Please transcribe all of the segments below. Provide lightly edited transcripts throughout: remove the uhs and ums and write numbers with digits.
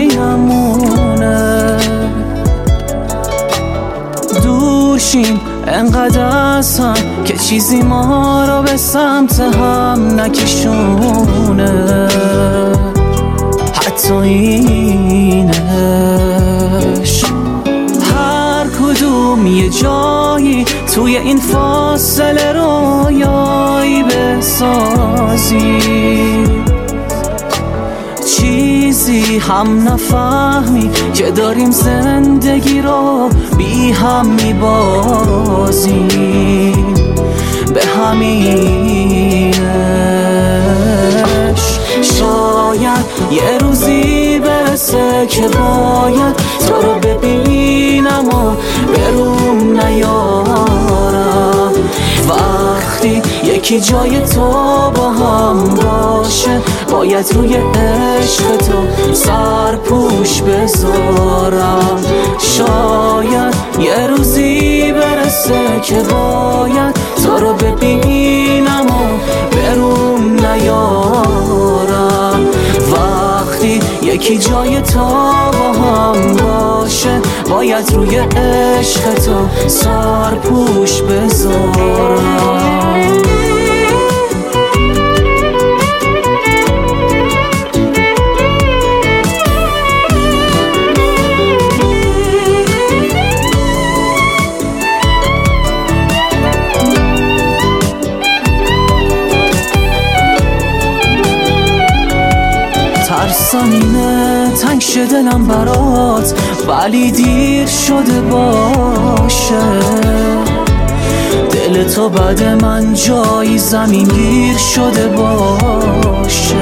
پیمونه دور شیم انقدر از هم که چیزی ما رو به سمت هم نکشونه، حتی اینش. هر کدوم یه جایی توی این فاصله رویایی بسازی، چیزی هم نفهمی که داریم زندگی رو بی هم میبازیم. به همینش شاید یه روزی برسه که باید تو رو ببینم و بروم نیارم. وقتی یکی جای تو با هم باشه باید روی عشق تو سرپوش بذارم. شاید یه روزی برسه که باید تو رو ببینم و بروم نیارم. وقتی یکی جای تو با هم باشه باید روی عشق تو سرپوش بذارم. ترسم اینه تنگ شه دلم برات ولی دیر شده باشه. دل تو بعد من جایی زمین گیر شده باشه.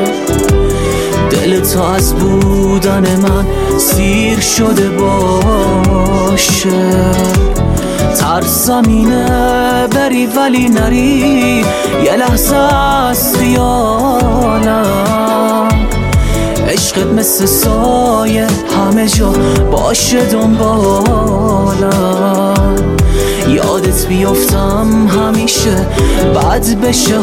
دل تو از بودن من سیر شده باشه. ترسم اینه بری ولی نری یه لحظه از خیالم. عشقت مثل سایه همه جا باشه دنبالم. یادت بیفتم همیشه بد بشه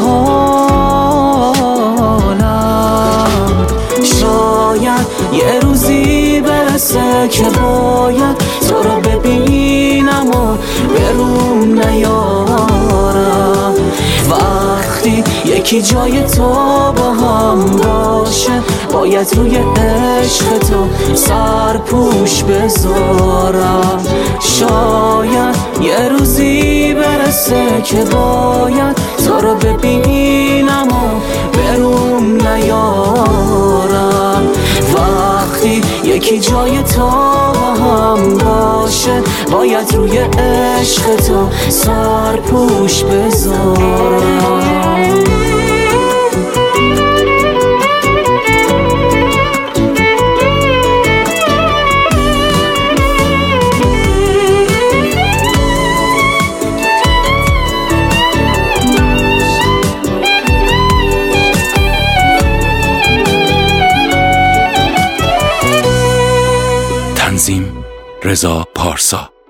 حالم. شاید یه روزی برسه که باید تو رو ببینم و بروم نیارم. وقتی یکی جای تو با هم باشه باید روی عشق تو سرپوش بذارم. شاید یه روزی برسه که باید تو رو ببینم و بروم نیارم. وقتی یکی جای تو با هم باشه باید روی عشق تو سرپوش بذارم. تنظیم رضا پارسا.